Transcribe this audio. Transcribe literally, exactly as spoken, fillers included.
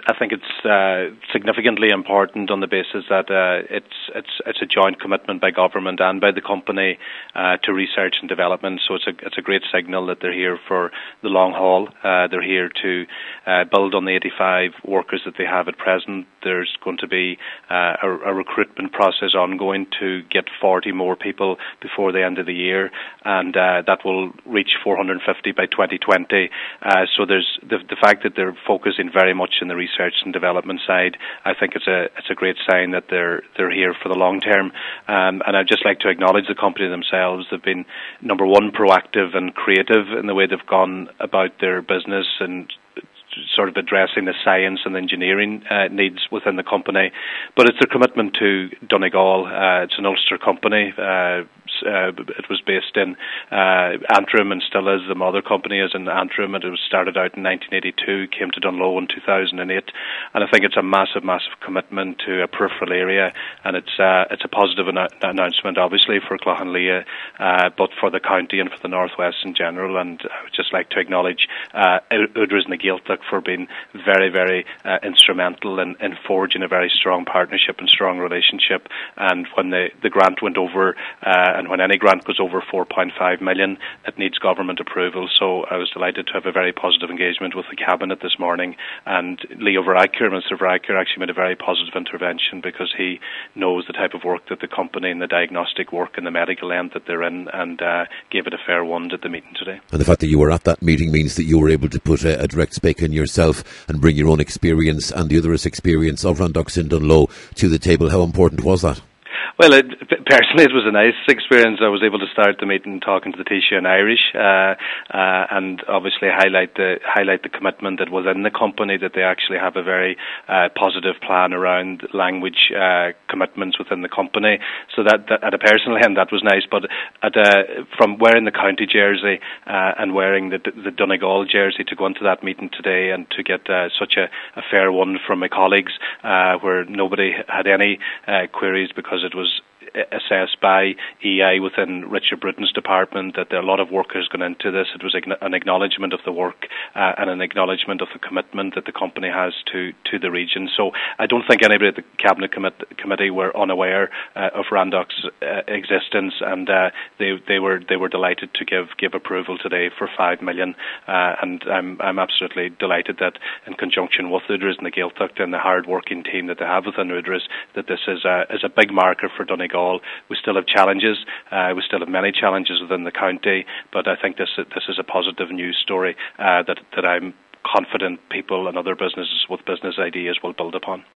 I think it's uh, significantly important on the basis that uh, it's it's it's a joint commitment by government and by the company uh, to research and development. So it's a it's a great signal that they're here for the long haul. Uh, they're here to uh, build on the eighty-five workers that they have at present. There's going to be uh, a, a recruitment process ongoing to get forty more people before the end of the year, and uh, that will reach four hundred fifty by twenty twenty. Uh, so there's the, the fact that they're focusing very much in the research and development side. I think it's a it's a great sign that they're they're here for the long term. Um, and I'd just like to acknowledge the company themselves. They've been, number one, proactive and creative in the way they've gone about their business and sort of addressing the science and engineering uh, needs within the company. But it's a commitment to Donegal. Uh, it's an Ulster company. Uh, uh, it was based in uh, Antrim and still is. The mother company is in Antrim, and it was started out in nineteen eighty-two, came to Dunloe in two thousand eight. And I think it's a massive, massive commitment to a peripheral area, and it's uh, it's a positive an- announcement, obviously, for Cloughanlia, uh, but for the county and for the Northwest in general. And I would just like to acknowledge uh, Udras na Gaeltacht for being very, very uh, instrumental in, in forging a very strong partnership and strong relationship. And when the, the grant went over, uh, and when any grant goes over four point five million, it needs government approval. So I was delighted to have a very positive engagement with the Cabinet this morning. And Leo Varadkar, Minister Varadkar, actually made a very positive intervention because he knows the type of work that the company and the diagnostic work and the medical end that they're in, and uh, gave it a fair wand at the meeting today. And the fact that you were at that meeting means that you were able to put a, a direct spec in yourself and bring your own experience and the other's experience of Randox in Dunloe to the table. How important was that? Well, it, personally, it was a nice experience. I was able to start the meeting talking to the Taoiseach in Irish, uh, uh, and obviously highlight the highlight the commitment that was in the company, that they actually have a very uh, positive plan around language uh, commitments within the company. So that, that at a personal end, that was nice. But at a, from wearing the county jersey uh, and wearing the, the Donegal jersey to go into that meeting today and to get uh, such a, a fair one from my colleagues, uh, where nobody had any uh, queries because it was assessed by E I within Richard Bruton's department that there are a lot of workers going into this. It was an acknowledgement of the work uh, and an acknowledgement of the commitment that the company has to, to the region. So I don't think anybody at the Cabinet commit, Committee were unaware uh, of Randox's uh, existence, and uh, they they were they were delighted to give give approval today for five million. Uh, and I'm I'm absolutely delighted that in conjunction with Udras na Gaeltacht and the hard working team that they have within Udras, that this is a is a big marker for Donegal. We still have challenges. Uh, we still have many challenges within the county, but I think this this is a positive news story uh, that that I'm confident people and other businesses with business ideas will build upon.